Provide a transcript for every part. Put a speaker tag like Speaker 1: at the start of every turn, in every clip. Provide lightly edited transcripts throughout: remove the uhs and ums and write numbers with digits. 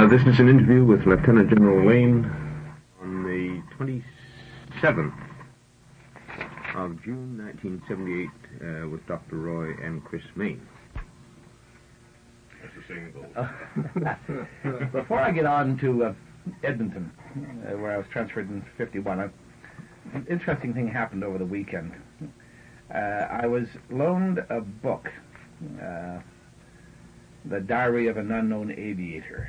Speaker 1: This is an interview with Lieutenant General Wayne on the 27th of June 1978 with Dr. Roy and Chris Main.
Speaker 2: That's the same goal.
Speaker 3: Before I get on to Edmonton, where I was transferred in 51, an interesting thing happened over the weekend. I was loaned a book, The Diary of an Unknown Aviator,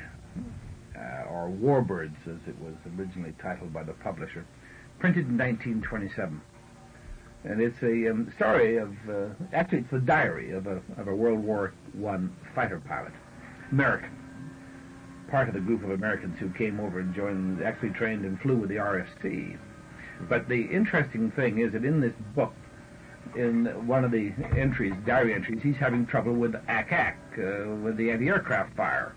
Speaker 3: or Warbirds, as it was originally titled by the publisher, printed in 1927. And it's a story of, actually it's the diary of a World War I fighter pilot, American, part of the group of Americans who came over and joined, actually trained and flew with the RFC. But the interesting thing is that in this book, in one of the entries, diary entries, he's having trouble with ACAC, with the anti-aircraft fire.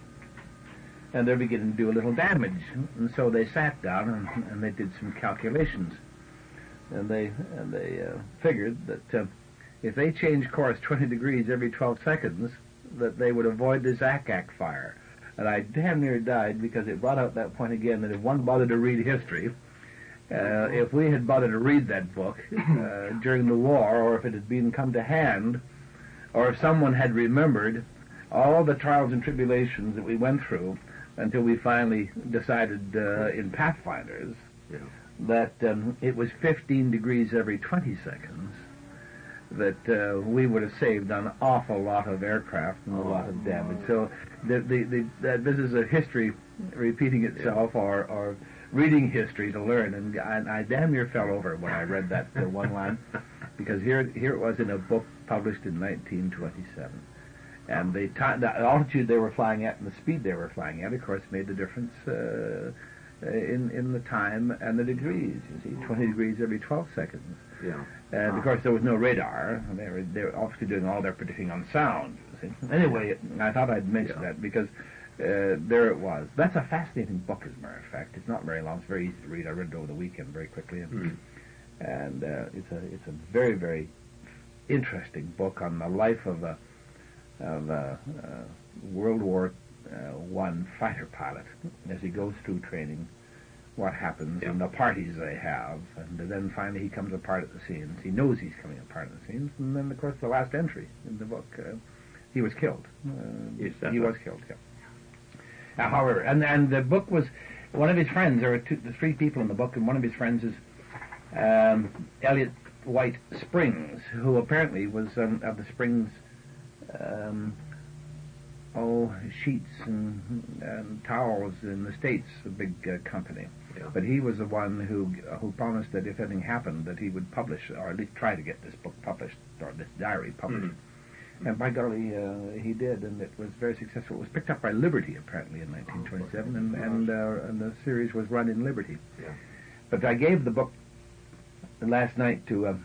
Speaker 3: And they're beginning to do a little damage. And so they sat down and they did some calculations. And they figured that if they changed course 20 degrees every 12 seconds, that they would avoid this ACAC fire. And I damn near died because it brought out that point again that if one bothered to read history, if we had bothered to read that book during the war, or if it had been come to hand, or if someone had remembered all the trials and tribulations that we went through until we finally decided in Pathfinders that it was 15 degrees every 20 seconds, that we would have saved an awful lot of aircraft and a lot of damage. So this is a history repeating itself, or reading history to learn, and I damn near fell over when I read that one line, because here it was in a book published in 1927, and the altitude they were flying at and the speed they were flying at, of course, made the difference in the time and the degrees. You see, 20 degrees every 12 seconds.
Speaker 1: Yeah.
Speaker 3: And of course there was no radar. They were obviously doing all their predicting on sound. You see. Anyway, I thought I'd mention that because. There it was. That's a fascinating book, as a matter of fact. It's not very long. It's very easy to read. I read it over the weekend very quickly, and it's a very, very interesting book on the life of a World War I fighter pilot as he goes through training, what happens, and the parties they have, and then finally he comes apart at the scenes. He knows he's coming apart at the scenes, and then of course the last entry in the book, he was killed. He was killed. Yeah. However, and the book was, one of his friends, there were three people in the book, and one of his friends is Elliot White Springs, who apparently was of the Springs sheets and towels in the States, a big company. Yeah. But he was the one who promised that if anything happened, that he would publish, or at least try to get this book published, or this diary published. And by golly, he did, and it was very successful. It was picked up by Liberty, apparently, in 1927, and the series was run in Liberty. Yeah. But I gave the book last night to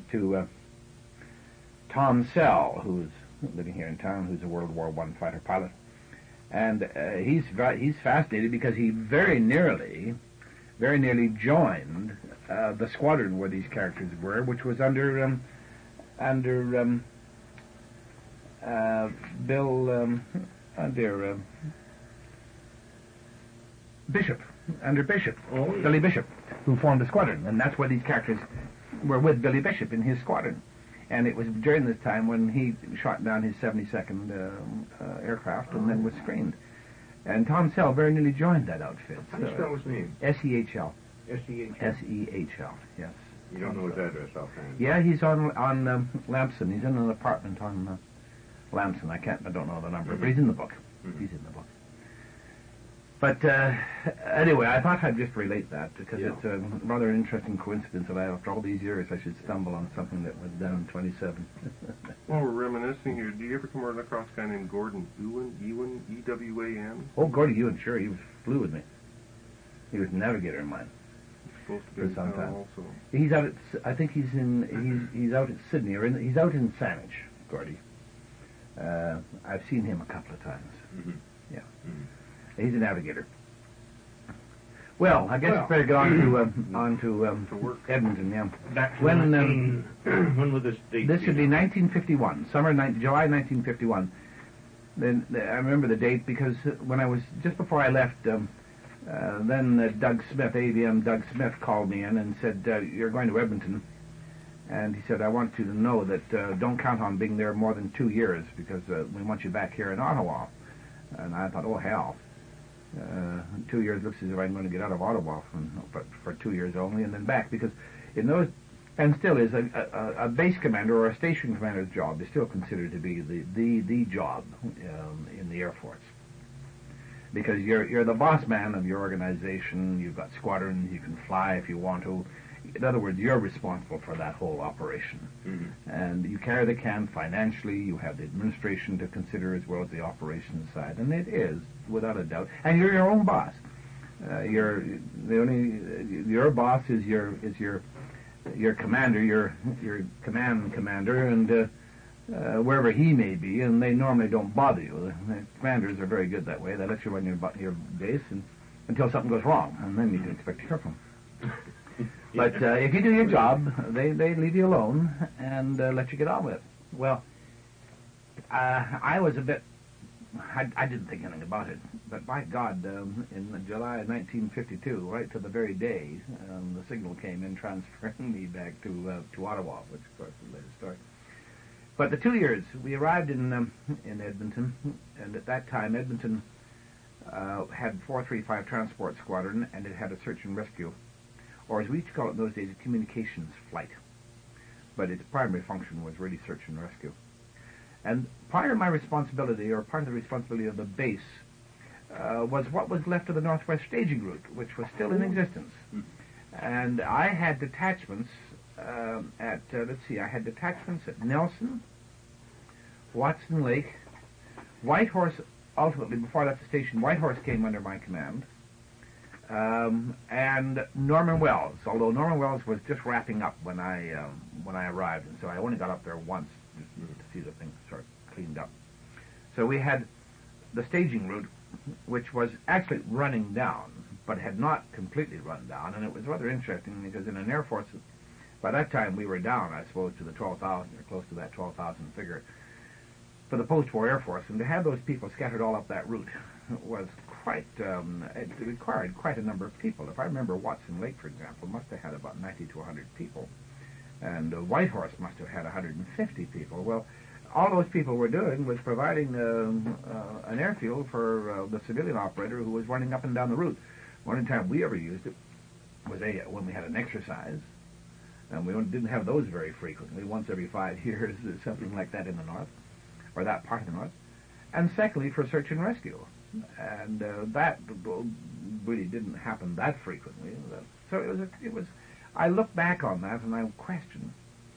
Speaker 3: Tom Sell, who's living here in town, who's a World War I fighter pilot. And he's fascinated because he very nearly joined the squadron where these characters were, which was under Bishop, Billy Bishop, who formed a squadron, and that's where these characters were, with Billy Bishop in his squadron. And it was during this time when he shot down his 72nd aircraft and then was screened. And Tom Sell very nearly joined that outfit.
Speaker 1: How do you spell his name?
Speaker 3: S-E-H-L.
Speaker 1: S-E-H-L?
Speaker 3: S-E-H-L, yes.
Speaker 1: You don't know his address offhand?
Speaker 3: Yeah, he's on Lamson. He's in an apartment on Lamson. I don't know the number, but he's in the book. He's in the book. But anyway, I thought I'd just relate that because it's a rather interesting coincidence that after all these years I should stumble on something that was done in 27.
Speaker 2: Well, we're reminiscing here. Do you ever come across a guy named Gordon Ewan, E-W-A-N?
Speaker 3: Oh, Gordon Ewan, sure. He flew with me. He was a navigator of mine.
Speaker 2: He's supposed to be in town also.
Speaker 3: He's out at, I think he's out at Sydney, or he's out in Saanich, Gordy. I've seen him a couple of times. Yeah. He's a navigator. Well, I guess better get on to Edmonton. Yeah.
Speaker 1: When was this date?
Speaker 3: This should be 1951, July 1951. I remember the date because when I was, just before I left, then Doug Smith, ABM Doug Smith, called me in and said, you're going to Edmonton. And he said, I want you to know that don't count on being there more than 2 years because we want you back here in Ottawa. And I thought, oh, hell. 2 years looks as if I'm going to get out of Ottawa but for 2 years only and then back. Because in those, and still is, a base commander or a station commander's job is still considered to be the job in the Air Force. Because you're the boss man of your organization, you've got squadrons, you can fly if you want to. In other words, you're responsible for that whole operation. Mm-hmm. And you carry the can financially, you have the administration to consider as well as the operations side, and it is, without a doubt. And you're your own boss. Your boss is your commander, your command commander, and wherever he may be, and they normally don't bother you. The commanders are very good that way. They let you run your base until something goes wrong, and then you can expect to hear from them. But if you do your job, they leave you alone and let you get on with it. Well, I was a bit... I didn't think anything about it, but by God, in July of 1952, right to the very day, the signal came in transferring me back to Ottawa, which of course is the latest story. But the 2 years, we arrived in Edmonton, and at that time Edmonton had 435 Transport Squadron, and it had a search and rescue, or as we used to call it in those days, a communications flight. But its primary function was really search and rescue. And part of my responsibility, or part of the responsibility of the base, was what was left of the Northwest Staging Route, which was still in existence. And I had detachments I had detachments at Nelson, Watson Lake, Whitehorse. Ultimately, before that's the station, Whitehorse came under my command, and Norman Wells. Although Norman Wells was just wrapping up when I arrived, and so I only got up there once just to see the thing sort of cleaned up. So we had the staging route, which was actually running down, but had not completely run down, and it was rather interesting because in an Air Force, by that time we were down, I suppose, to the 12,000 or close to that 12,000 figure for the post-war Air Force, and to have those people scattered all up that route was quite, it required quite a number of people. If I remember, Watson Lake, for example, must have had about 90 to 100 people, and Whitehorse must have had 150 people. Well, all those people were doing was providing an airfield for the civilian operator who was running up and down the route. One time we ever used it was when we had an exercise, and we didn't have those very frequently, once every 5 years, or something like that in the north, or that part of the north. And secondly, for search and rescue. And that really didn't happen that frequently. So it was. I look back on that and I question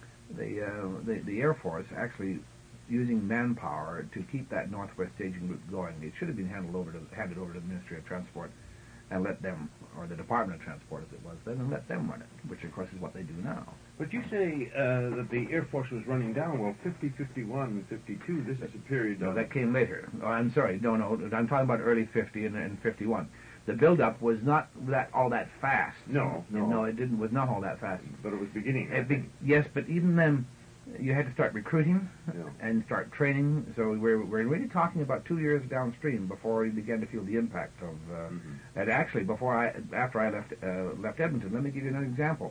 Speaker 3: the Air Force actually using manpower to keep that Northwest Staging Route going. It should have been handed over to the Ministry of Transport and let them, or the Department of Transport as it was then, and let them run it, which of course is what they do now.
Speaker 1: But you say that the Air Force was running down. Well, 50, 51, 52, this is a period
Speaker 3: No,
Speaker 1: of...
Speaker 3: that came later. Oh, I'm sorry, no, I'm talking about early 50 and 51. The build-up was not all that fast.
Speaker 1: No,
Speaker 3: it was not all that fast.
Speaker 1: But it was beginning.
Speaker 3: Yes, but even then, you had to start recruiting and start training. So we're really talking about 2 years downstream before we began to feel the impact of. And actually, after I left Edmonton, let me give you another example.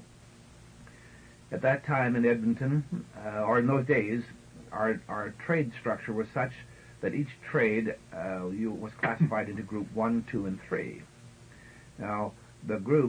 Speaker 3: At that time in Edmonton, or in those days, our trade structure was such that each trade was classified into Group 1, 2, and 3. Now, the Group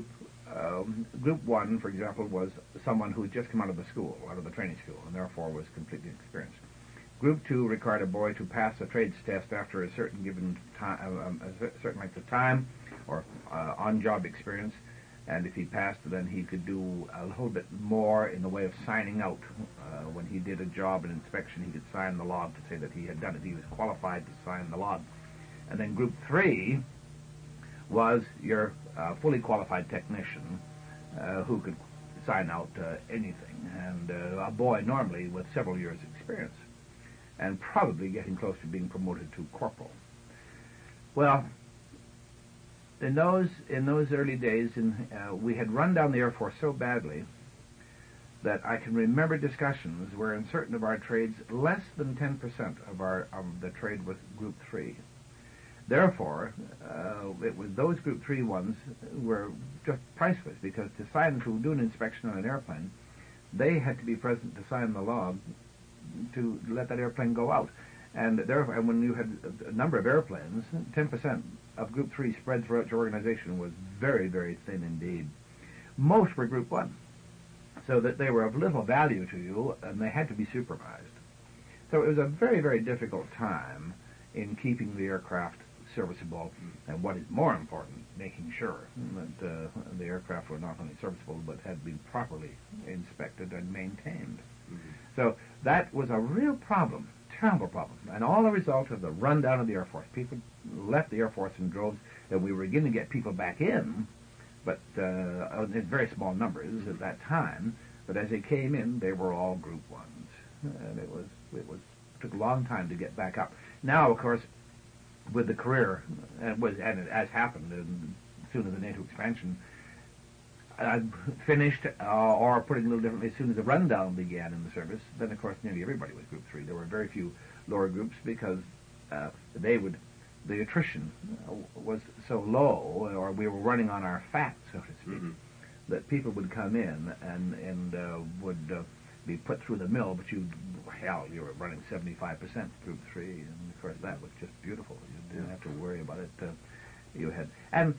Speaker 3: 1, for example, was someone who had just come out of the training school, and therefore was completely experienced. Group 2 required a boy to pass a trades test after a certain given time, a certain length of time, or on-job experience, and if he passed, then he could do a little bit more in the way of signing out. When he did a job, an inspection, he could sign the log to say that he had done it. He was qualified to sign the log. And then Group 3 was your fully qualified technician who could sign out anything, and a boy normally with several years' experience, and probably getting close to being promoted to corporal. Well, in those early days, we had run down the Air Force so badly that I can remember discussions where in certain of our trades, less than 10% of the trade was Group 3. Therefore, it was those Group 3 ones were just priceless, because to do an inspection on an airplane, they had to be present to sign the log to let that airplane go out. And therefore, and when you had a number of airplanes, 10% of Group 3 spread throughout your organization was very, very thin indeed. Most were Group 1, so that they were of little value to you, and they had to be supervised. So it was a very, very difficult time in keeping the aircraft serviceable, and what is more important, making sure that the aircraft were not only serviceable but had been properly inspected and maintained. So that was a real problem, terrible problem, and all a result of the rundown of the Air Force. People left the Air Force in droves, and we were beginning to get people back in, but in very small numbers at that time. But as they came in, they were all Group 1s, and it took a long time to get back up. Now, of course, with the career, and it has happened, and as soon as the NATO expansion finished, or put it a little differently, as soon as the rundown began in the service, then of course nearly everybody was Group 3. There were very few lower groups, because the attrition was so low, or we were running on our fat, so to speak, that people would come in and would be put through the mill, but you were running 75% Group 3, and of course that was just beautiful. You didn't have to worry about it. And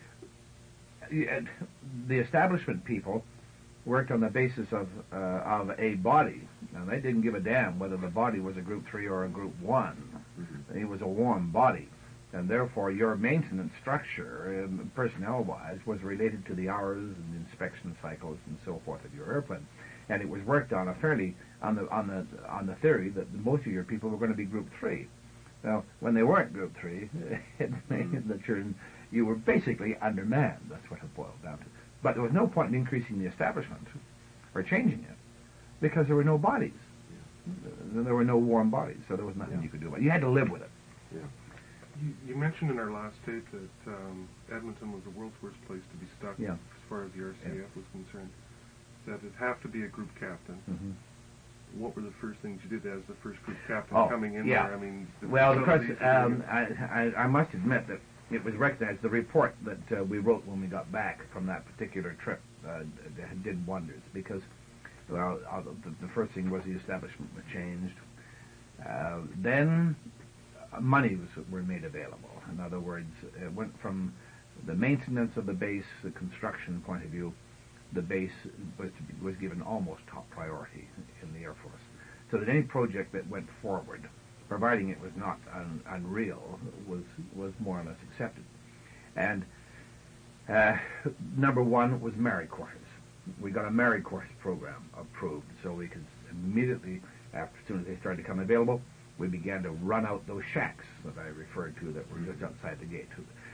Speaker 3: the establishment people worked on the basis of a body, and they didn't give a damn whether the body was a Group 3 or a Group 1. It was a warm body, and therefore your maintenance structure, personnel-wise, was related to the hours and inspection cycles and so forth of your airplane. And it was worked on on the theory that most of your people were going to be Group 3. Now, when they weren't Group 3, it meant that you were basically undermanned. That's what it boiled down to. But there was no point in increasing the establishment or changing it, because there were no bodies. There were no warm bodies, so there was nothing you could do about it. You had to live with it.
Speaker 2: You mentioned in our last tape that Edmonton was the world's worst place to be stuck as far as the RCAF was concerned. That it'd have to be a group captain. What were the first things you did as the first group captain coming in there? I mean,
Speaker 3: well, of course, I must admit that it was recognized. The report that we wrote when we got back from that particular trip did wonders, because the first thing was the establishment was changed. Then money were made available. In other words, it went from the maintenance of the base, the construction point of view. The base was given almost top priority in the Air Force, so that any project that went forward, providing it was not unreal, was more or less accepted. And number one was married quarters. We got a married quarters program approved, so we could immediately, as soon as they started to come available, we began to run out those shacks that I referred to that were just outside the gate.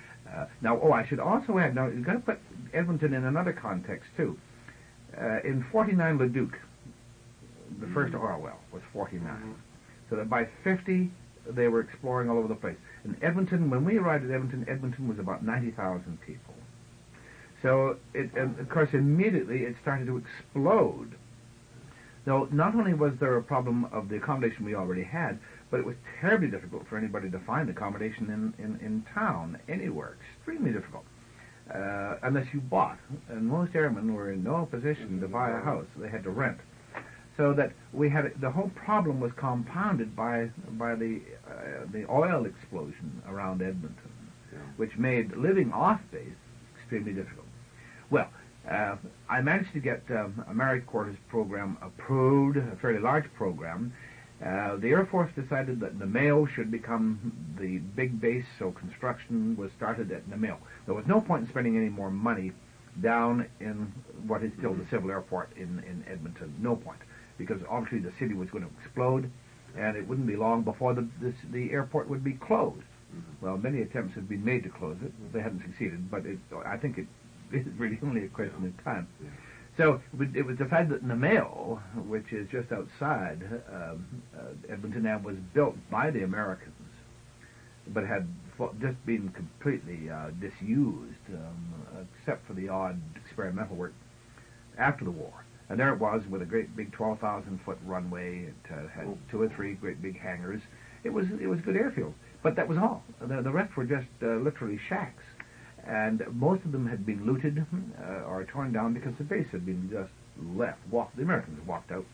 Speaker 3: I should also add, now you've got to put Edmonton in another context too. In 49 Leduc, the first oil well was 49. So that by 50, they were exploring all over the place. In Edmonton, when we arrived at Edmonton was about 90,000 people. So, of course, immediately it started to explode. Now, not only was there a problem of the accommodation we already had, but it was terribly difficult for anybody to find accommodation in town, anywhere. Extremely difficult. Unless you bought. And most airmen were in no position to buy a house. They had to rent. So that we had, the whole problem was compounded by the oil explosion around Edmonton, which made living off base extremely difficult. Well, I managed to get a married quarters program approved, a fairly large program. The Air Force decided that Namao should become the big base, so construction was started at Namao. There was no point in spending any more money down in what is still the civil airport in Edmonton. No point, because obviously the city was going to explode, and it wouldn't be long before the airport would be closed. Well, many attempts have been made to close it. They haven't succeeded, but I think it is really only a question of time. So it was the fact that Namao, which is just outside Edmonton, and was built by the Americans, but had just been completely disused, except for the odd experimental work after the war. And there it was with a great big 12,000-foot runway. It had 2 or 3 great big hangars. It was a good airfield. But that was all. The rest were just literally shacks. And most of them had been looted or torn down because the base had been just left. The Americans walked out.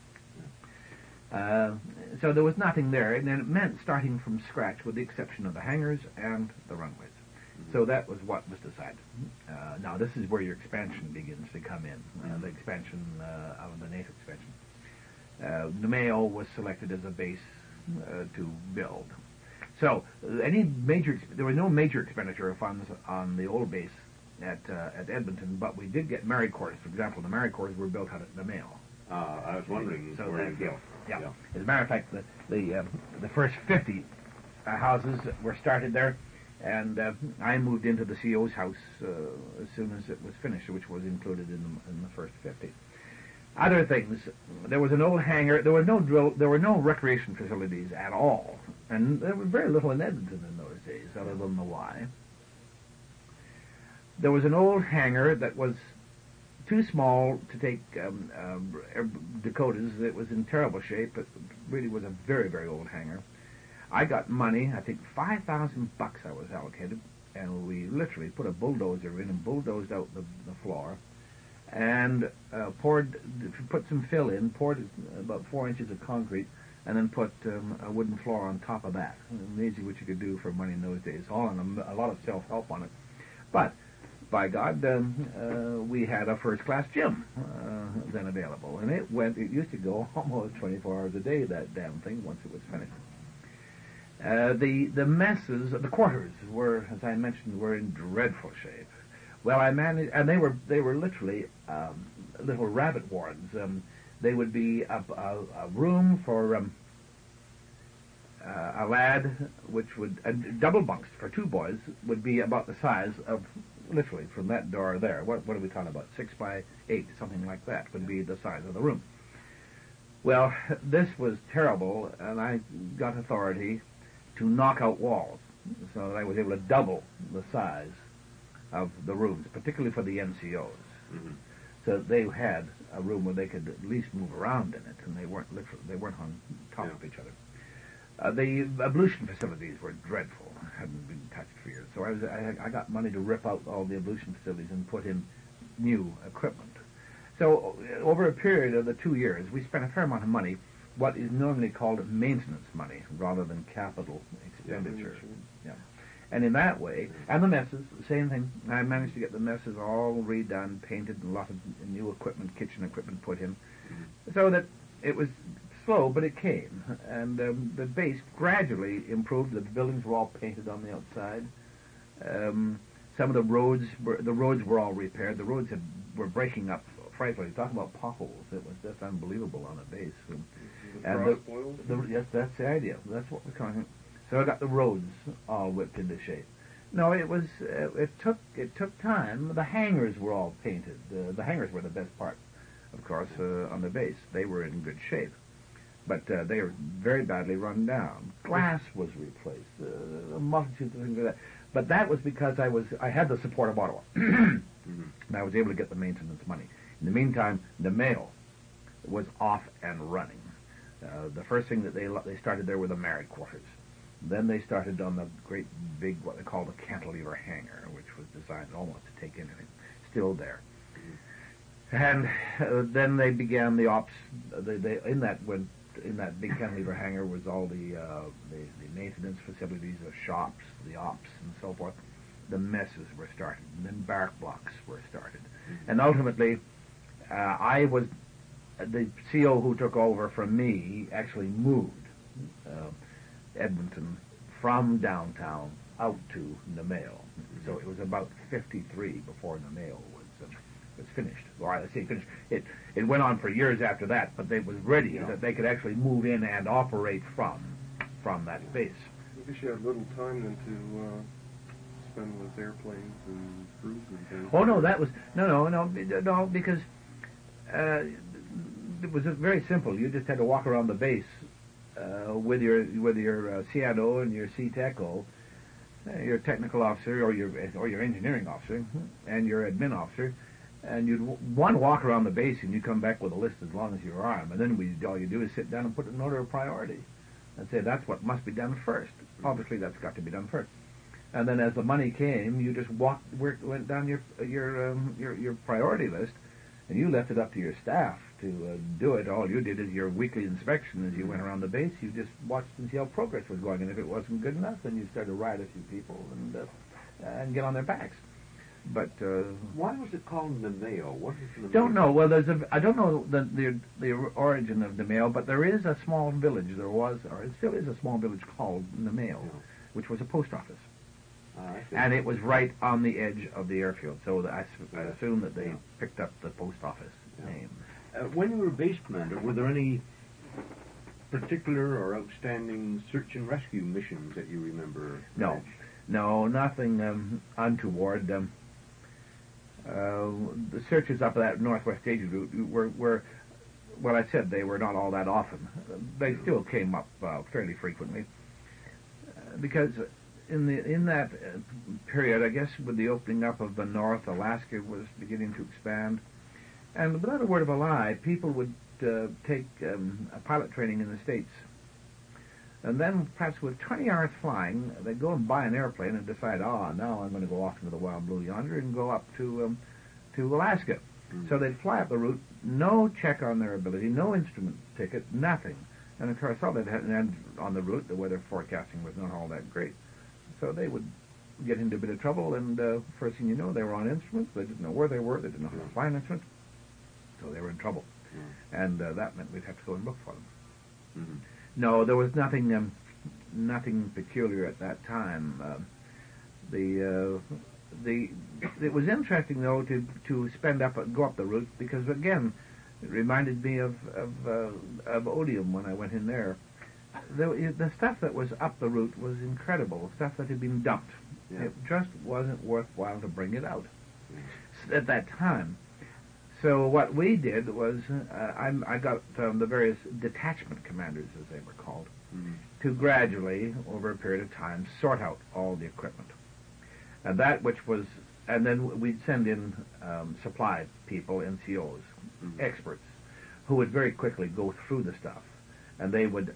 Speaker 3: So there was nothing there, and then it meant starting from scratch with the exception of the hangars and the runways. So that was what was decided. Now this is where your expansion begins to come in, the expansion of the NATO expansion. Namao was selected as a base to build. So there was no major expenditure of funds on the old base at Edmonton, but we did get Marine Corps. For example, the Marine Corps were built out at Namao.
Speaker 1: I was wondering where you go.
Speaker 3: Yeah. As a matter of fact, the first 50 houses were started there, and I moved into the CO's house as soon as it was finished, which was included in the first 50. Other things, there was an old hangar. There were no recreation facilities at all, and there was very little in Edmonton in those days, other than the Y. There was an old hangar that was too small to take Dakotas. It was in terrible shape. It really was a very, very old hangar. I got money, I think $5,000 I was allocated, and we literally put a bulldozer in and bulldozed out the floor, and put some fill in, poured about 4 inches of concrete, and then put a wooden floor on top of that. Amazing what you could do for money in those days. All on a lot of self-help on it. But by God, we had a first-class gym then available, and it used to go almost 24 hours a day, that damn thing, once it was finished. The messes, the quarters were, as I mentioned, were in dreadful shape. Well, I managed, and they were literally little rabbit warrens. They would be a room for a lad, which would double bunks for 2 boys would be about the size of, literally from that door there. What are we talking about? 6 by 8, something like that would be the size of the room. Well, this was terrible, and I got authority to knock out walls so that I was able to double the size of the rooms, particularly for the NCOs. Mm-hmm. So they had a room where they could at least move around in it, and they weren't on top of each other. The ablution facilities were dreadful, hadn't been touched for years. So I got money to rip out all the ablution facilities and put in new equipment. So over a period of the 2 years, we spent a fair amount of money, what is normally called maintenance money rather than capital expenditure. Yeah. And in that way, and the messes, the same thing. I managed to get the messes all redone, painted, and a lot of new equipment, kitchen equipment put in, so that it was slow, but it came. And the base gradually improved. The buildings were all painted on the outside. Some of the roads were all repaired. The roads were breaking up frightfully. Talk about potholes. It was just unbelievable on a base. Yes, that's the idea. That's what we're calling it. So I got the roads all whipped into shape. No, it was. It took time. The hangars were all painted. The hangars were the best part, of course, on the base. They were in good shape, but they were very badly run down. Glass was replaced. A multitude of things like that. But that was because I had the support of Ottawa, and I was able to get the maintenance money. In the meantime, the mail was off and running. The first thing that they started there were the married quarters. Then they started on the great big, what they call the cantilever hangar, which was designed almost to take anything. Still there. And then they began the ops. In that big cantilever hangar was all the maintenance facilities, the shops, the ops, and so forth. The messes were started, and then barrack blocks were started. And ultimately, I was the CO who took over from me. Actually moved Edmonton from downtown out to Namao. So it was about 53 before Namao was finished. Or I say finished. It went on for years after that, but it was ready that they could actually move in and operate from that base.
Speaker 2: I guess you had little time then to spend with airplanes and crews and things.
Speaker 3: Oh no, that was no, because it was very simple. You just had to walk around the base with your CADO and your CTECO, your technical officer or your engineering officer and your admin officer, And you'd want to walk around the base, and you come back with a list as long as your arm. And then all you do is sit down and put it in order of priority, and say that's what must be done first. Obviously, that's got to be done first. And then, as the money came, you just went down your priority list, and you left it up to your staff to do it. All you did is your weekly inspection as you went around the base. You just watched and see how progress was going, and if it wasn't good enough, then you started to ride a few people and get on their backs. But
Speaker 1: why was it called Namao? What is Namao?
Speaker 3: Don't know. Well, I don't know the origin of Namao, but there is a small village. There was, or it still is, a small village called Namao, which was a post office, and it was right on the edge of the airfield. So I assume that they picked up the post office name.
Speaker 1: When you were base commander, were there any particular or outstanding search and rescue missions that you remember?
Speaker 3: No, nothing untoward. The searches up that Northwest Asia route were, well, I said they were not all that often. They still came up fairly frequently because in that period, I guess, with the opening up of the North, Alaska was beginning to expand, and without a word of a lie, people would take a pilot training in the States. And then, perhaps with 20 hours flying, they'd go and buy an airplane and decide, now I'm going to go off into the wild blue yonder and go up to Alaska. Mm-hmm. So they'd fly up the route, no check on their ability, no instrument ticket, nothing. And of course, all they'd had on the route, the weather forecasting was not all that great. So they would get into a bit of trouble, and first thing you know, they were on instruments. They didn't know where they were. They didn't know how to fly an instrument. So they were in trouble. Mm-hmm. And that meant we'd have to go and look for them. Mm-hmm. No, there was nothing peculiar at that time. It was interesting though to go up the route, because again it reminded me of Odium when I went in there. The stuff that was up the route was incredible, stuff that had been dumped. Yeah. It just wasn't worthwhile to bring it out at that time. So what we did was, I got the various detachment commanders, as they were called, to gradually, over a period of time, sort out all the equipment. And then we'd send in supply people, NCOs, experts, who would very quickly go through the stuff, and they would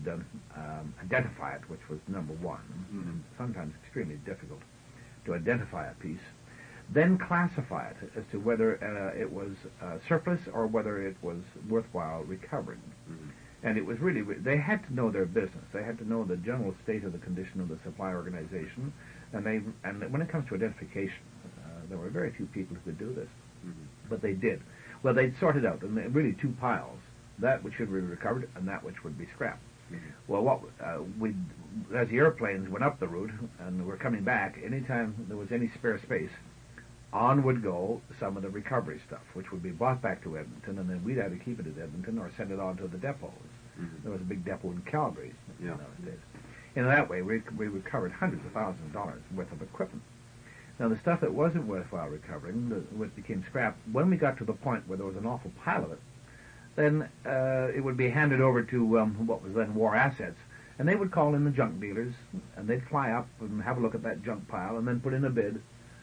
Speaker 3: identify it, which was number one, and sometimes extremely difficult to identify a piece. Then classify it as to whether it was surplus or whether it was worthwhile recovering. Mm-hmm. And it was really, they had to know their business. They had to know the general state of the condition of the supply organization. And when it comes to identification, there were very few people who could do this. Mm-hmm. But they did. Well, they'd sorted out, and really two piles, that which should be recovered and that which would be scrapped. Mm-hmm. Well, as the airplanes went up the route and were coming back, anytime there was any spare space, on would go some of the recovery stuff, which would be brought back to Edmonton, and then we'd either keep it at Edmonton or send it on to the depots. Mm-hmm. There was a big depot in Calgary in those days. In that way, we recovered hundreds of thousands of dollars worth of equipment. Now, the stuff that wasn't worthwhile recovering, which became scrap, when we got to the point where there was an awful pile of it, then it would be handed over to what was then War Assets, and they would call in the junk dealers, and they'd fly up and have a look at that junk pile and then put in a bid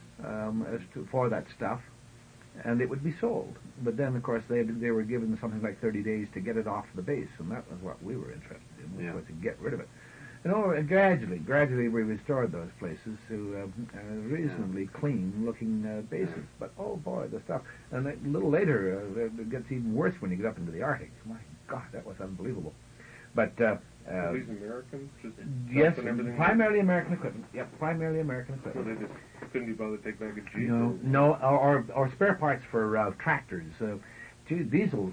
Speaker 3: for that stuff, and it would be sold. But then, of course, they were given something like 30 days to get it off the base, and that was what we were interested in, was to get rid of it. And gradually we restored those places to reasonably clean-looking bases. But, oh boy, the stuff. And a little later, it gets even worse when you get up into the Arctic. My God, that was unbelievable. But
Speaker 2: these Americans?
Speaker 3: Yes, primarily American equipment. Yep, primarily American equipment.
Speaker 2: So they just couldn't be bothered to take back a Jeep?
Speaker 3: No, or spare parts for tractors, diesels,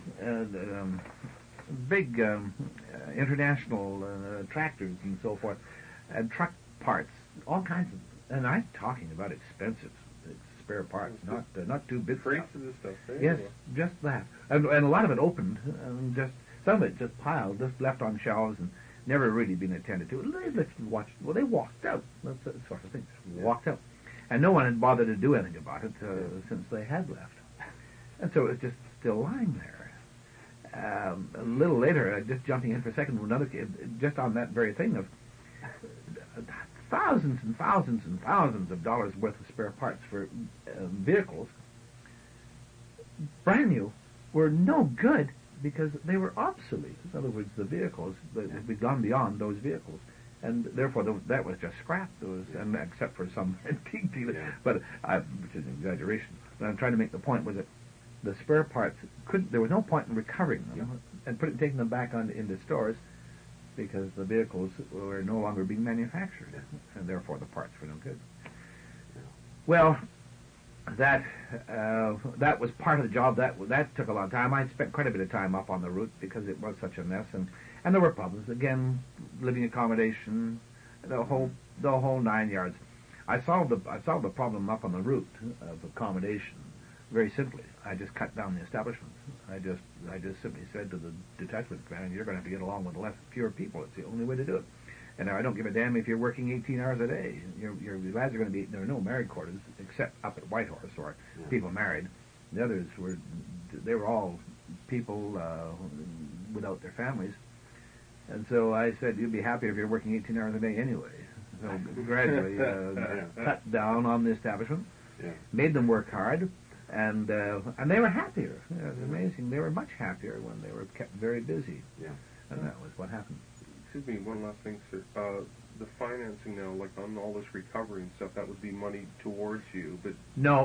Speaker 3: big international tractors and so forth, and truck parts, all kinds of, and I'm talking about expensive spare parts, not too big
Speaker 2: stuff. Of this stuff, right?
Speaker 3: Yes, just that, and a lot of it opened, and just some of it just piled, just left on shelves and never really been attended to. They walked out. That's the sort of thing. Walked out, and no one had bothered to do anything about it since they had left, and so it was just still lying there. A little later, just jumping in for a second, another kid, just on that very thing of thousands and thousands and thousands of dollars worth of spare parts for vehicles brand new, were no good because they were obsolete. In other words, the vehicles, we'd gone beyond those vehicles. And therefore, that was just scrapped. And except for some antique dealers, but which is an exaggeration. But I'm trying to make the point was that the spare parts there was no point in recovering them and taking them back into stores because the vehicles were no longer being manufactured, and therefore the parts were no good. Well, that was part of the job. That took a long time. I spent quite a bit of time up on the route because it was such a mess, and there were problems. Again, living accommodation, the whole 9 yards. I solved the problem up on the route of accommodation very simply. I just cut down the establishments. I just simply said to the detachment commander, "You're going to have to get along with fewer people. It's the only way to do it." And now I don't give a damn if you're working 18 hours a day. Your lads are going to be. There are no married quarters except up at Whitehorse or people married. The others they were all people without their families. And so I said, "You'll be happier if you're working 18 hours a day anyway." So gradually cut down on the establishment, made them work hard, and they were happier. It was amazing. They were much happier when they were kept very busy. And that was what happened.
Speaker 2: Excuse me, one last thing, sir. The financing now, like on all this recovery and stuff, that would be money towards you, but
Speaker 3: no.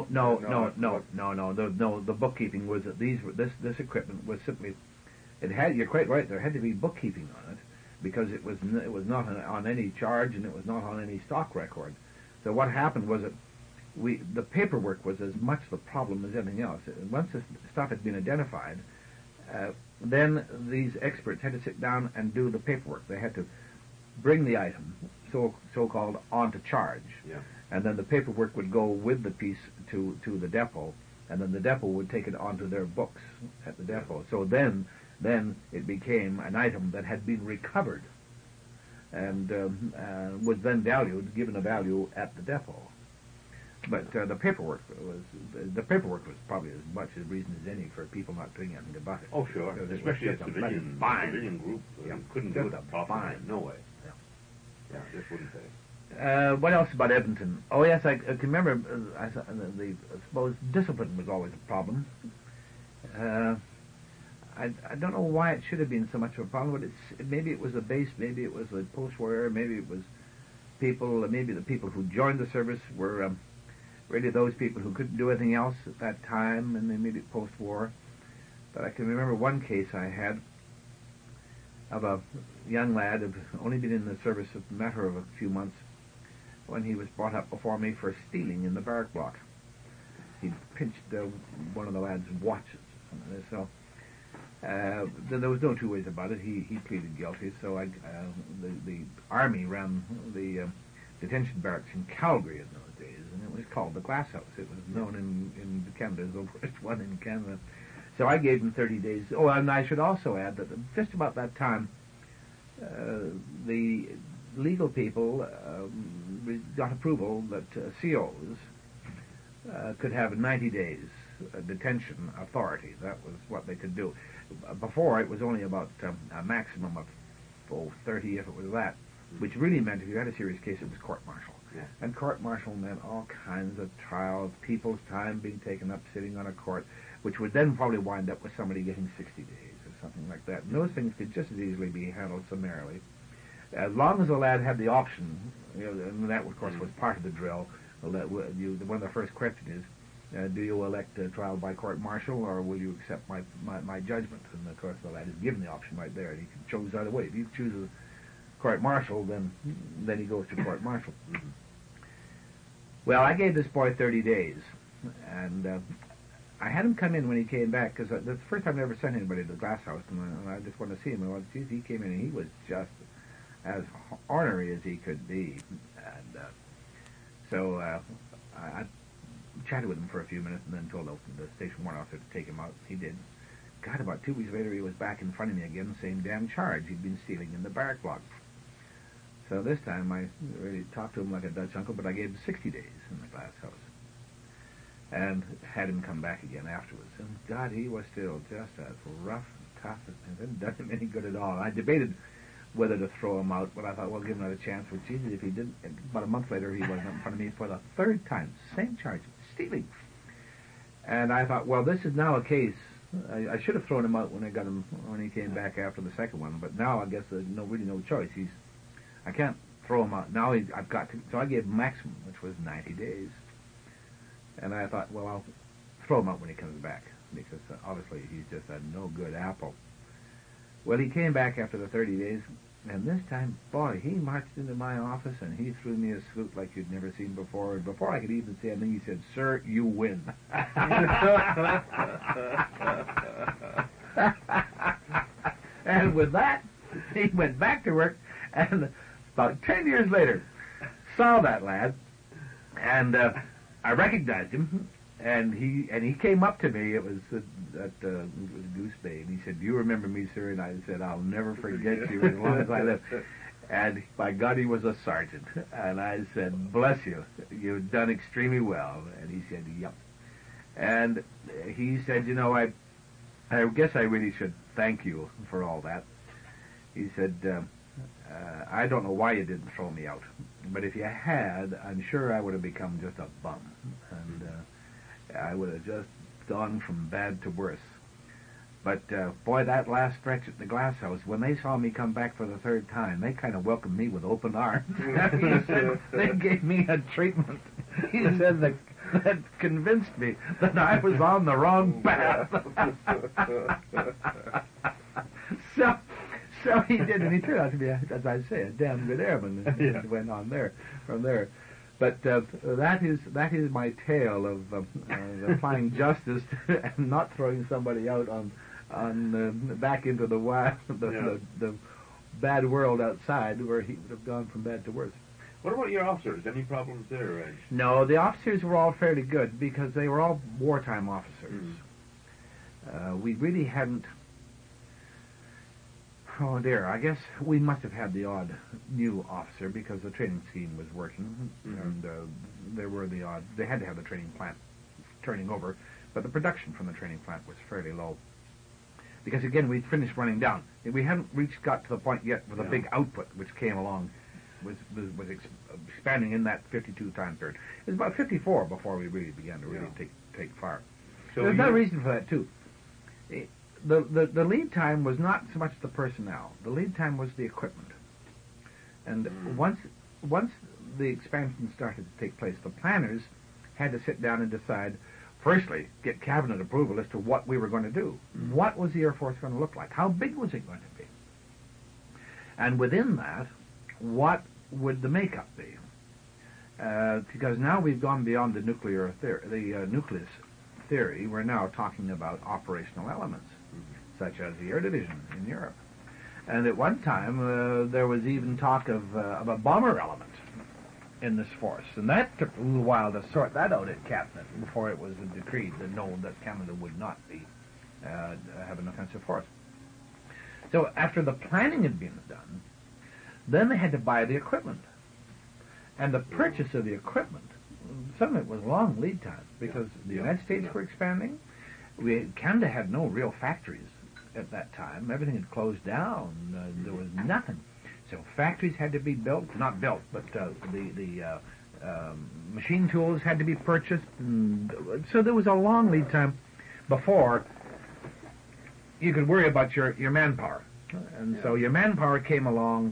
Speaker 3: The bookkeeping was that this equipment was simply. You're quite right. There had to be bookkeeping on it because it was not on any charge and it was not on any stock record. So what happened was that the paperwork was as much the problem as anything else. Once this stuff had been identified, then these experts had to sit down and do the paperwork. They had to bring the item, so-called, onto charge, and then the paperwork would go with the piece to the depot, and then the depot would take it onto their books at the depot. So then it became an item that had been recovered and was then given a value at the depot. But the paperwork was probably as much a reason as any for people not doing anything about it.
Speaker 1: Oh, sure. Especially a civilian group couldn't do it properly. No way. Yeah, just wouldn't say.
Speaker 3: What else about Edmonton? Oh, yes, I can remember. I suppose discipline was always a problem. I don't know why it should have been so much of a problem, but maybe it was the base, maybe it was the post-war, maybe it was maybe the people who joined the service were really those people who couldn't do anything else at that time, and then maybe post-war. But I can remember one case I had of a young lad who had only been in the service a matter of a few months when he was brought up before me for stealing in the barrack block. He pinched one of the lad's watches. So then there was no two ways about it. He pleaded guilty. So the Army ran the detention barracks in Calgary in those days, and it was called the Glass House. It was known in Canada as the worst one in Canada. So I gave him 30 days. Oh, and I should also add that just about that time, the legal people got approval that COs could have 90 days detention authority. That was what they could do. Before, it was only about a maximum of 30, if it was that, which really meant if you had a serious case, it was court-martial. And court-martial meant all kinds of trials, people's time being taken up sitting on a court, which would then probably wind up with somebody getting 60 days or something like that. And those things could just as easily be handled summarily. As long as the lad had the option, and that, of course, was part of the drill. One of the first questions is, do you elect a trial by court-martial, or will you accept my judgment? And, of course, the lad is given the option right there, and he can choose either way. If he chooses court-martial, then he goes to court-martial. Well, I gave this boy 30 days, and I had him come in when he came back, because that's the first time I ever sent anybody to the Glass House, and I just wanted to see him. And geez, he came in, and he was just as ornery as he could be. And so I chatted with him for a few minutes and then told the station warrant officer to take him out. He did. God, about 2 weeks later, he was back in front of me again, same damn charge. He'd been stealing in the barrack block. So this time I really talked to him like a Dutch uncle, but I gave him 60 days in the Glass House. And had him come back again afterwards. And God, he was still just as rough and tough. It didn't do him any good at all. I debated whether to throw him out, but I thought, well, give him another chance. But Jesus, if he didn't, about a month later, he was in front of me for the third time. Same charge, stealing. And I thought, well, this is now a case. I should have thrown him out when I got him when he came back after the second one, but now I guess there's really no choice. I can't throw him out now. I've got to. So I gave him maximum, which was 90 days. And I thought, well, I'll throw him out when he comes back because obviously he's just a no good apple. Well, he came back after the 30 days, and this time, boy, he marched into my office and he threw me a salute like you'd never seen before. And before I could even say anything, he said, "Sir, you win." And with that, he went back to work, and about 10 years later, saw that lad, and I recognized him, and he came up to me. It was at Goose Bay, and he said, "Do you remember me, sir?" And I said, "I'll never forget you as long as I live." And by God, he was a sergeant. And I said, "Bless you, you've done extremely well." And he said, "Yep." And he said, I guess I really should thank you for all that. He said, "I don't know why you didn't throw me out, but if you had, I'm sure I would have become just a bum, and I would have just gone from bad to worse. But boy, that last stretch at the Glass House, when they saw me come back for the third time, they kind of welcomed me with open arms." He said they gave me a treatment. He said that convinced me that I was on the wrong path. So he did, and he turned out to be, as I say, a damn good airman. And went on from there. But that is my tale of applying justice and not throwing somebody out on back into the wild, the bad world outside, where he would have gone from bad to worse.
Speaker 1: What about your officers? Any problems there, Reg?
Speaker 3: No, the officers were all fairly good because they were all wartime officers. We really hadn't. Oh dear, I guess we must have had the odd new officer because the training scheme was working, and there were the odd. They had to have the training plant turning over, but the production from the training plant was fairly low because again we'd finished running down. We hadn't got to the point yet with a big output which came along, was expanding in that 52 time period. It was about 54 before we really began to really take fire. So there's no reason for that too. The lead time was not so much the personnel. The lead time was the equipment. And once the expansion started to take place, the planners had to sit down and decide, firstly, get cabinet approval as to what we were going to do. What was the Air Force going to look like? How big was it going to be? And within that, what would the makeup be? Because now we've gone beyond the nucleus theory. We're now talking about operational elements, such as the Air Division in Europe. And at one time, there was even talk of a bomber element in this force. And that took a little while to sort that out at Cabinet before it was decreed and known that Canada would not be have an offensive force. So after the planning had been done, then they had to buy the equipment. And the purchase of the equipment, some of it was long lead times because the United States were expanding. Canada had no real factories at that time. Everything had closed down. There was nothing. So factories had to be built, not built, but the machine tools had to be purchased. And so there was a long lead time before you could worry about your manpower. And so your manpower came along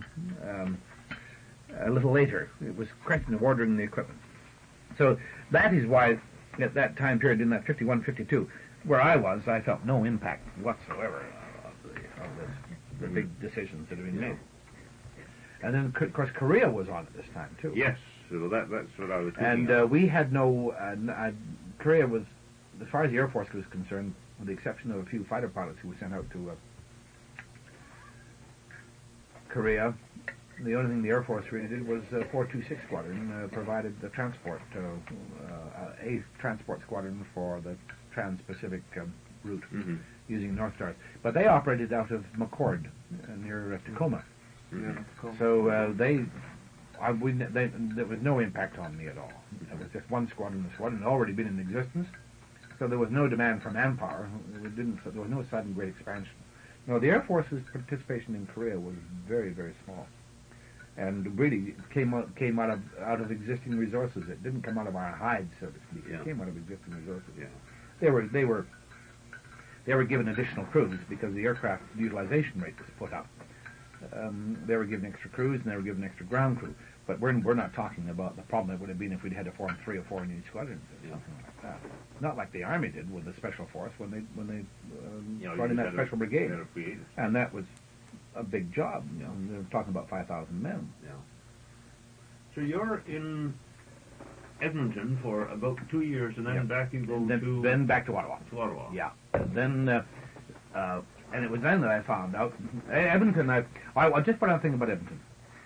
Speaker 3: a little later. It was a question of ordering the equipment. So that is why at that time period, in that 51, 52, where I was, I felt no impact whatsoever of the big decisions that had been made. And then, of course, Korea was on at this time, too.
Speaker 1: Yes, so that's what I was thinking.
Speaker 3: And we had no... Korea was, as far as the Air Force was concerned, with the exception of a few fighter pilots who were sent out to Korea, the only thing the Air Force really did was 426 Squadron provided the transport, a transport squadron for the Trans-Pacific route using North Stars. But they operated out of McCord near Tacoma. So there was no impact on me at all. It was just one squadron. The squadron had already been in existence, so there was no demand for manpower. There was no sudden great expansion. No, the Air Force's participation in Korea was very, very small, and really came out of existing resources. It didn't come out of our hide, so to speak. It came out of existing resources. they were given additional crews because the aircraft utilization rate was put up. They were given extra crews and they were given extra ground crew. But we're not talking about the problem it would have been if we'd had to form 3 or 4 in each squadron or something like that. Not like the Army did with the Special Force when they brought in that Special Brigade, and that was a big job. They were talking about 5,000 men.
Speaker 1: Yeah. So you're in Edmonton for about 2 years, and then back you go
Speaker 3: then back to Ottawa.
Speaker 1: To Ottawa.
Speaker 3: Yeah. And then and it was then that I found out Edmonton. I just put out a thing about Edmonton.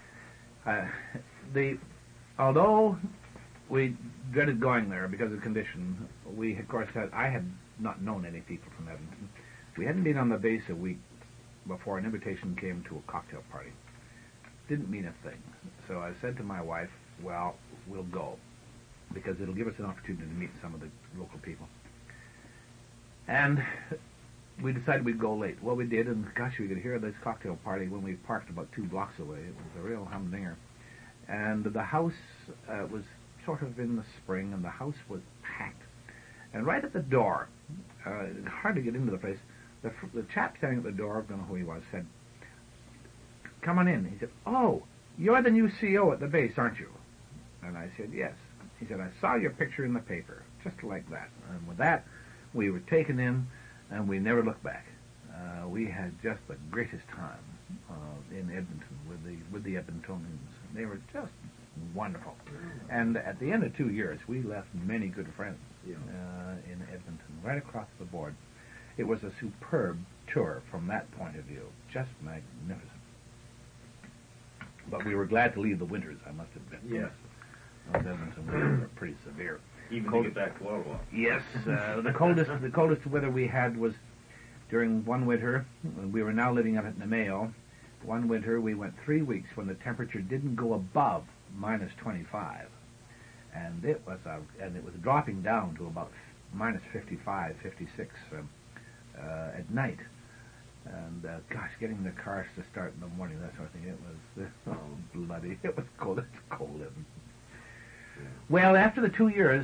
Speaker 3: Although we dreaded going there because of condition, we of course I had not known any people from Edmonton. We hadn't been on the base a week before an invitation came to a cocktail party. Didn't mean a thing. So I said to my wife, well, we'll go, because it'll give us an opportunity to meet some of the local people. And we decided we'd go late. Well, we did, and gosh, we could hear this cocktail party when we parked about 2 blocks away. It was a real humdinger. And the house was sort of in the spring, and the house was packed. And right at the door, hard to get into the place, the chap standing at the door, I don't know who he was, said, "Come on in." He said, "Oh, you're the new CO at the base, aren't you?" And I said, "Yes." He said, "I saw your picture in the paper," just like that. And with that, we were taken in, and we never looked back. We had just the greatest time in Edmonton with the Edmontonians. They were just wonderful. And at the end of 2 years, we left many good friends in Edmonton, right across the board. It was a superb tour from that point of view, just magnificent. But we were glad to leave the winters, I must admit.
Speaker 1: Yes.
Speaker 3: Those Edmonton winters were pretty severe.
Speaker 1: Even to get back to Ottawa.
Speaker 3: Yes, the coldest weather we had was during one winter. We were now living up at Namao. One winter we went 3 weeks when the temperature didn't go above minus 25, and it was dropping down to about minus 55, 56 at night. And gosh, getting the cars to start in the morning, that sort of thing, it was bloody. It was cold. It's cold living. Yeah. Well, after the 2 years,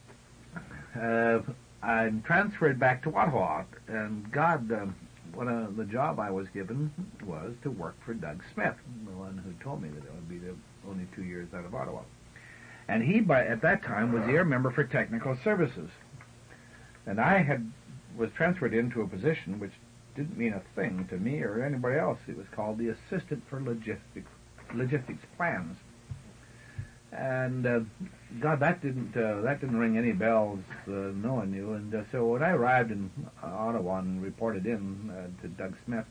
Speaker 3: I'm transferred back to Ottawa, and God, the job I was given was to work for Doug Smith, the one who told me that it would be the only 2 years out of Ottawa. And he, at that time, was the air member for technical services. And I was transferred into a position which didn't mean a thing to me or anybody else. It was called the assistant for logistics plans. And God, that didn't ring any bells knowing you. And so when I arrived in Ottawa and reported in to Doug Smith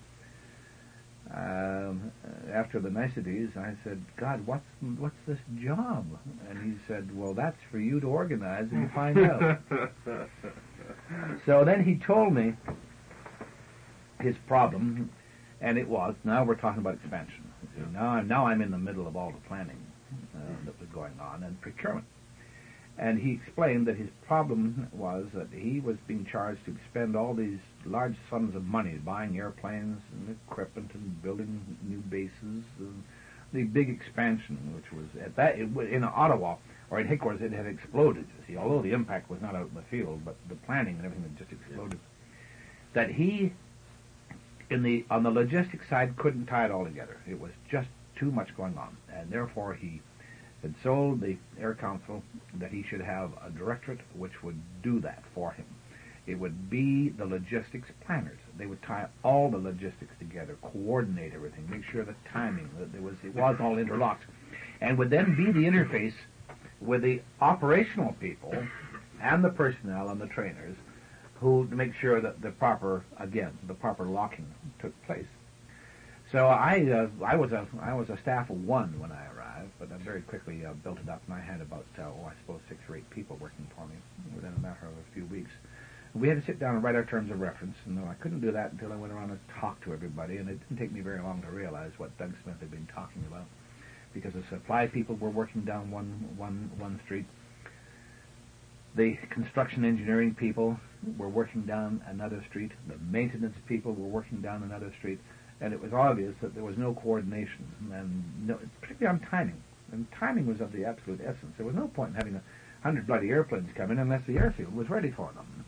Speaker 3: after the niceties, I said, "God, what's this job?" And he said, "Well, that's for you to organize and you find out." So then he told me his problem, and it was, now we're talking about expansion. Now I'm in the middle of all the planning that was going on, and procurement. And he explained that his problem was that he was being charged to expend all these large sums of money buying airplanes and equipment and building new bases. And the big expansion, which was in Ottawa, or in headquarters, it had exploded. You see, although the impact was not out in the field, but the planning and everything had just exploded. That he, on the logistics side, couldn't tie it all together. It was just too much going on, and therefore he had sold the Air Council that he should have a directorate which would do that for him. It would be the logistics planners. They would tie all the logistics together, coordinate everything, make sure the timing, that it was all interlocked, and would then be the interface with the operational people and the personnel and the trainers who to make sure that the proper locking took place. So I was a staff of 1 when I arrived, but I very quickly built it up, and I had about, I suppose 6 or 8 people working for me within a matter of a few weeks. We had to sit down and write our terms of reference, and I couldn't do that until I went around and talked to everybody, and it didn't take me very long to realize what Doug Smith had been talking about, because the supply people were working down one street. The construction engineering people were working down another street. The maintenance people were working down another street. And it was obvious that there was no coordination, and particularly on timing. And timing was of the absolute essence. There was no point in having 100 bloody airplanes come in unless the airfield was ready for them.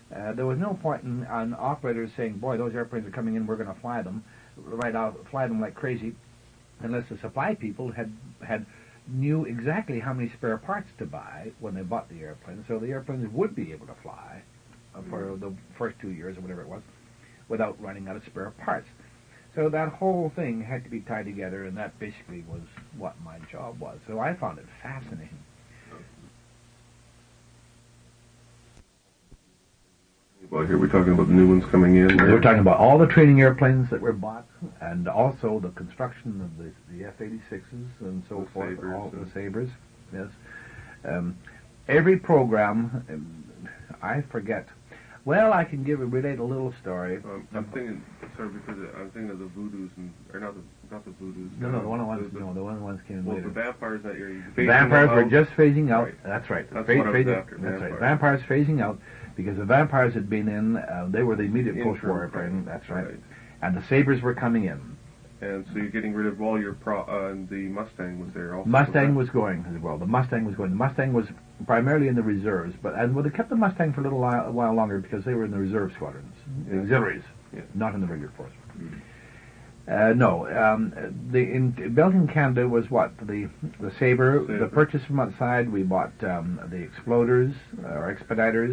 Speaker 3: There was no point in operators saying, boy, those airplanes are coming in, we're going to fly them, fly them like crazy, unless the supply people knew exactly how many spare parts to buy when they bought the airplane, so the airplanes would be able to fly for the first 2 years or whatever it was, without running out of spare parts. So that whole thing had to be tied together, and that basically was what my job was. So I found it fascinating.
Speaker 2: Well, here we're talking about the new ones coming in.
Speaker 3: We're talking about all the training airplanes that were bought, and also the construction of the F-86s and so forth,
Speaker 2: Sabres,
Speaker 3: all the Sabres. Yes, every program, I forget. Well, I can relate a little story.
Speaker 2: I'm thinking, sorry, because I'm thinking of the Voodoos, or not the Voodoos.
Speaker 3: No, the one ones came
Speaker 2: well,
Speaker 3: later.
Speaker 2: the Vampires that year.
Speaker 3: The Vampires were just phasing out.
Speaker 2: Right.
Speaker 3: That's right.
Speaker 2: That's what I was after.
Speaker 3: That's right. Vampires phasing out because the Vampires had been in. They were the immediate post-war airplane. That's right. And the Sabres were coming in.
Speaker 2: And so you're getting rid of all your the Mustang was there also.
Speaker 3: Mustang was going as well. The Mustang was going. The Mustang was primarily in the reserves, they kept the Mustang for a little while longer because they were in the reserve squadrons, the auxiliaries, not in the regular force. Built in Canada was what the Sabre. The purchase from outside. We bought the Exploders or Expeditors.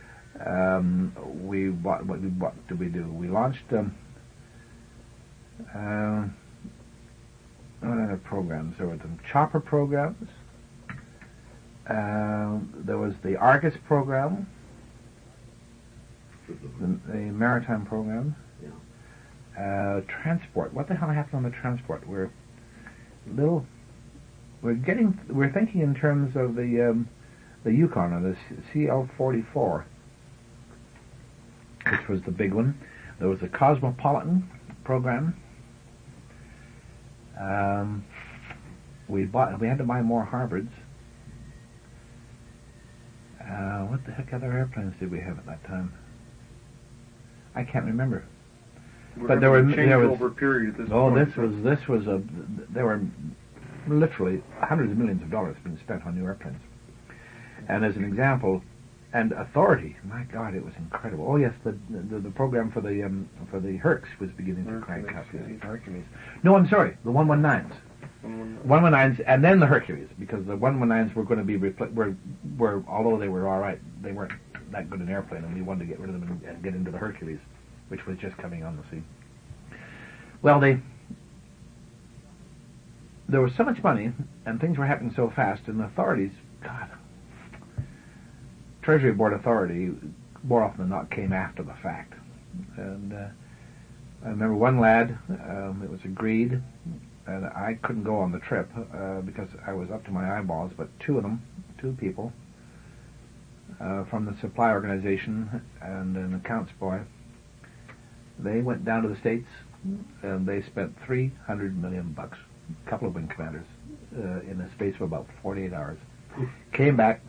Speaker 3: We bought what did we do? We launched. What other programs? There were some chopper programs. There was the Argus program, the maritime program. Transport. What the hell happened on the transport? We're thinking in terms of the Yukon or the CL-44, which was the big one. There was the Cosmopolitan program. We had to buy more Harvards. What the heck other airplanes did we have at that time? I can't remember. But there was
Speaker 2: period.
Speaker 3: There were literally hundreds of millions of dollars being spent on new airplanes. And as an example, and Authority, my God, it was incredible. Oh yes, the program for the Hercs was beginning to crank up. Hercules. No, I'm sorry, the 119s. 119s, and then the Hercules, because the 119s were going to be were although they were all right, they weren't that good an airplane, and we wanted to get rid of them and get into the Hercules, which was just coming on the scene. Well, there was so much money, and things were happening so fast, and the authorities, God, Treasury Board authority, more often than not, came after the fact. And I remember one lad, it was agreed, and I couldn't go on the trip because I was up to my eyeballs, but two people from the supply organization and an accounts boy, they went down to the States and they spent $300 million, a couple of wing commanders, in a space of about 48 hours. Came back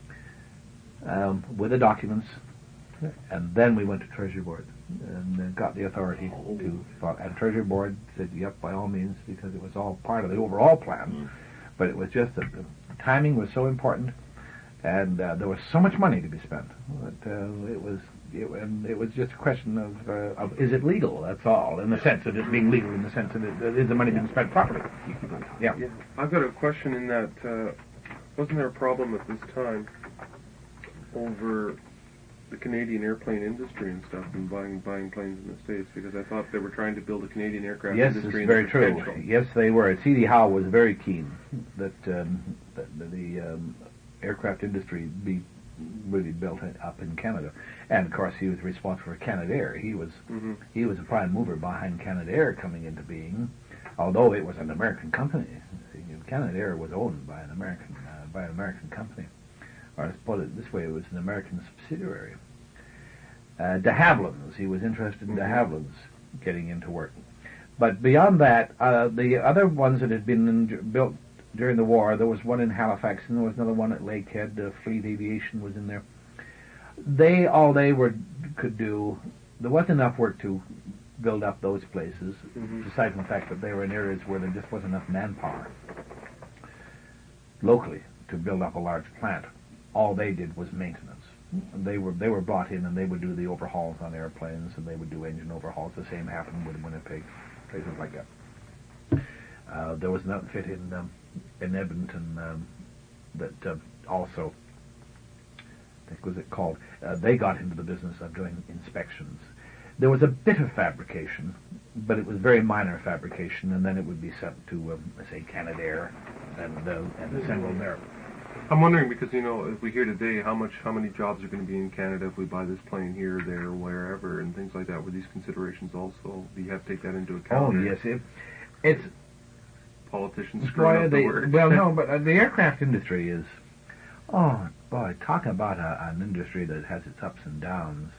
Speaker 3: with the documents, and then we went to Treasury Board and got the authority to. And Treasury Board said, "Yep, by all means," because it was all part of the overall plan. But it was just that the timing was so important, and there was so much money to be spent. That it was just a question of is it legal? That's all, in the sense of it being legal, in the sense of is the money being spent properly? Yeah.
Speaker 2: I've got a question in that. Wasn't there a problem at this time over the Canadian airplane industry and stuff, and buying planes in the States? Because I thought they were trying to build a Canadian aircraft industry.
Speaker 3: Yes, it's very true. Yes, they were. C.D. Howe was very keen that the aircraft industry be really built up in Canada, and of course he was responsible for Canadair. He was a prime mover behind Canadair coming into being, although it was an American company. Canadair was owned by an American company. Or let's put it this way, it was an American subsidiary. De Havilland's, he was interested in de Havilland's getting into work. But beyond that, the other ones that had been built during the war, there was one in Halifax, and there was another one at Lakehead. Fleet Aviation was in there. Could do, there wasn't enough work to build up those places, aside from the fact that they were in areas where there just wasn't enough manpower locally to build up a large plant. All they did was maintenance. They were brought in, and they would do the overhauls on airplanes, and they would do engine overhauls. The same happened with Winnipeg, places like that. There was an outfit in Edmonton that also, I think, was it called? They got into the business of doing inspections. There was a bit of fabrication, but it was very minor fabrication, and then it would be sent to, say, Canadair, and assembled there.
Speaker 2: I'm wondering because, if we hear today how many jobs are going to be in Canada if we buy this plane here, there, wherever, and things like that. Were these considerations also? Do you have to take that into account?
Speaker 3: Oh yes, it's
Speaker 2: politicians screwing up the word.
Speaker 3: Well, no, but the aircraft industry is, oh boy, talk about an industry that has its ups and downs.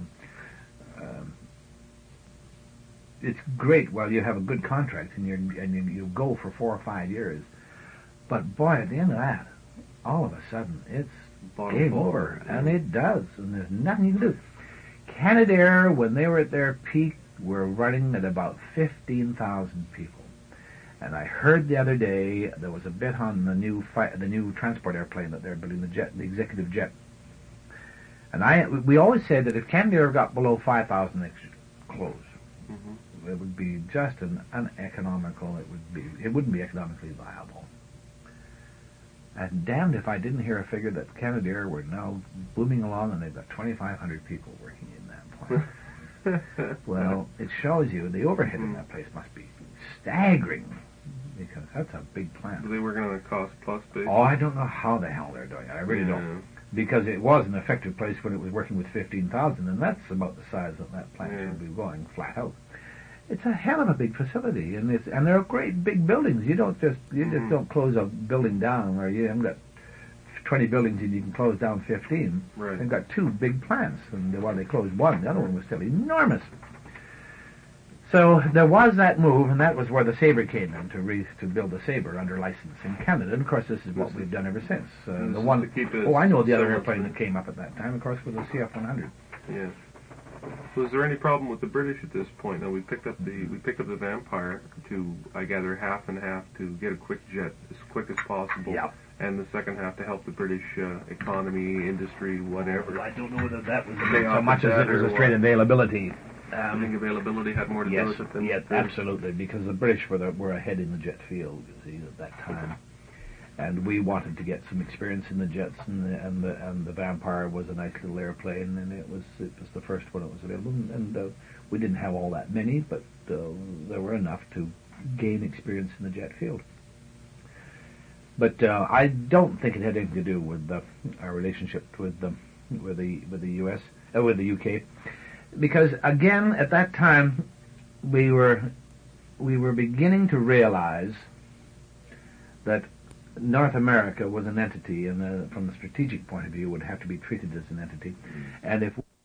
Speaker 3: It's great while you have a good contract and you go for 4 or 5 years, but boy, at the end of that, all of a sudden, it's game over, and it does, and there's nothing you can do. Canadair, when they were at their peak, were running at about 15,000 people. And I heard the other day there was a bit on the new transport airplane that they're building, the executive jet. And we always said that if Canadair got below 5,000, they should close. Mm-hmm. It would be just uneconomical. It wouldn't be economically viable. And damned if I didn't hear a figure that Canadair were now booming along, and they've got 2,500 people working in that plant. Well, it shows you the overhead in that place must be staggering, because that's a big plant.
Speaker 2: Are they working on a cost-plus basis?
Speaker 3: Oh, I don't know how the hell they're doing it. I really don't. Because it was an effective place when it was working with 15,000, and that's about the size that that plant should be going flat out. It's a hell of a big facility, and they're great big buildings. You just don't close a building down where you haven't got 20 buildings and you can close down 15.
Speaker 2: Right.
Speaker 3: They've got 2 big plants, and while they closed one, the other one was still enormous. So there was that move, and that was where the Sabre came in to build the Sabre under license in Canada. And of course, this is what we've done ever since. The one, I know the other airplane that came up at that time, of course, was the CF-100.
Speaker 2: Yes. Was there any problem with the British at this point? Now we picked up the Vampire to, I gather, half and half to get a quick jet as quick as possible, and the second half to help the British economy, industry, whatever.
Speaker 3: Well, I don't know whether that was so much as it was a straight availability.
Speaker 2: I think availability had more to do with it than
Speaker 3: yes, absolutely, because the British were ahead in the jet field, you see, at that time. And we wanted to get some experience in the jets, and the Vampire was a nice little airplane, and it was the first one that was available. And we didn't have all that many, but there were enough to gain experience in the jet field. But I don't think it had anything to do with our relationship with the U.S. With the UK, because again at that time we were beginning to realize that North America was an entity, and from the strategic point of view, would have to be treated as an entity. And if